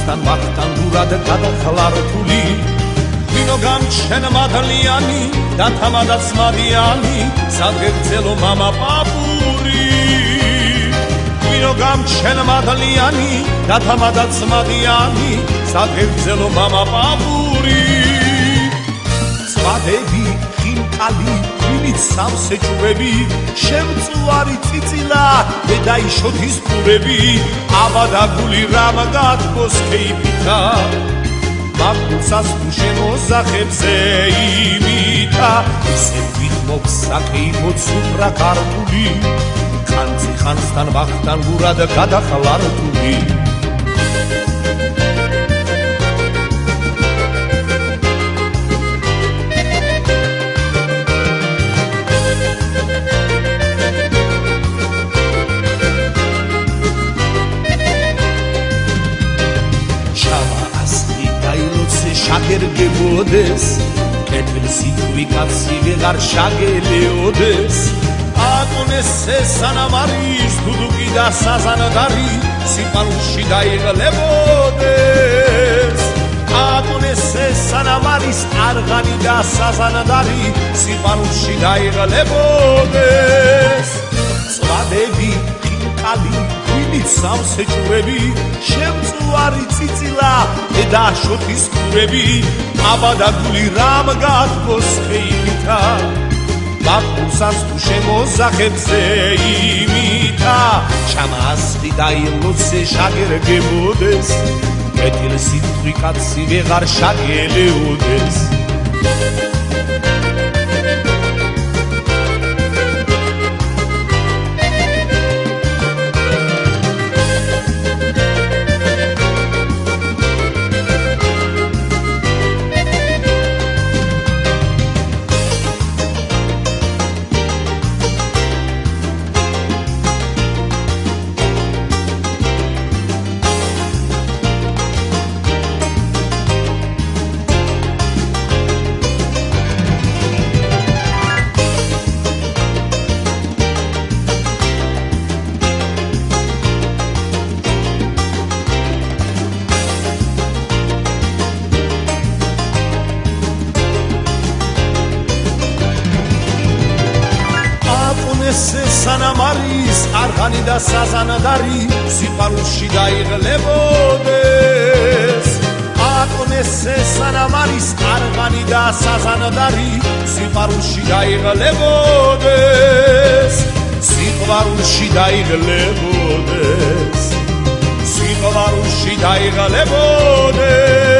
ხანსთან ვახტან გურად გადახლართული ვინო გამჩენ მადლიანი და თამადაც მადიანი სადგერძელო მამა პაპური ვინო გამჩენ მადლიანი და თამადაც მადიანი სადგერძელო მამა პაპური წვადები ხინკალი ვინით სამსეჭვები შემწვარი წიწილა დედაიშოთის პურები აბადაგული რამ გათბოს ქეიფითა მაგულსას თუ შემოზახებზე იმითა ისე ვითმობს საკეიფოთ სუფრა ქართული ხანძი ხანსთან ვახტან გურად გადახლართული შაგერგებოდეს კეთილსი თვი კაცი ვეღარ შაგელეოდეს აკონეს სანამარის დუდუკი და საზანადარი სიყვარულში დაიღლებოდეს აკონეს სანამარის არღანი და საზანადარი სიყვარულში დაიღლებოდეს წვადები ხინკალი ვინით სამსეჭვები შემწვარი წიწილა დედაშოთის პურები აბადაგული რამ გათბოს ხეიფითა მაგულსას თუ შემოზახებზე იმითა ჩამასხი დაილოცე შაგერგებოდეს კეთილსი თვი კაცი ვეღარ შაგელეოდეს სანამარის არღანი და საზანადარი სიყვარულში დაიღლებოდეს აკონეს სანამარის არღანი და საზანადარი სიყვარულში დაიღლებოდეს სიყვარულში დაიღლებოდეს სიყვარულში დაიღლებოდეს